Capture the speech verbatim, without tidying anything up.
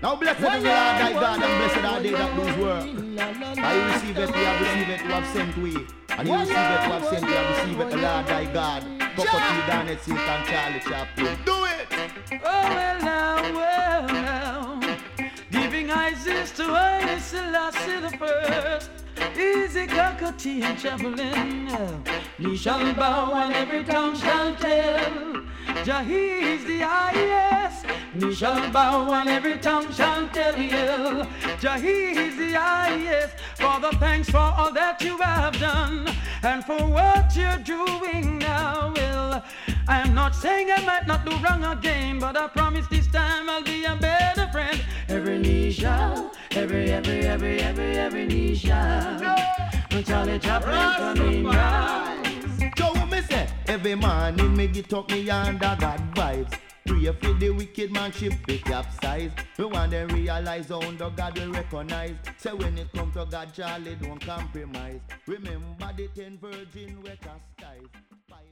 Now blessed is the Lord thy God, and blessed are they that lose work. I receive it, we have received it, we have sent we. And you receive it, we have sent, we have received it, the Lord thy God. Coco T, Daniel C, and Charlie Chaplin. Do it! Oh, well now, well now. Giving Isis to Haile Selassie the first. Easy Coco T and Chaplin. Knee shall bow and every tongue shall tell. Jah is the highest. Knee shall bow and every tongue shall tell you. Jah is the highest. Father, thanks for all that you have done and for what you're doing now. Well, I am not saying I might not do wrong again, but I promise this time I'll be a better friend. Every knee shall, every, every, every, every, every knee shall. Charlie Chaplin coming rise. So what me say? Every morning me get up me under God vibes. Pray for the wicked man ship it capsize. We want them realize how under God will recognize. Say when it come to God, Charlie don't compromise. Remember the ten virgin were chastised.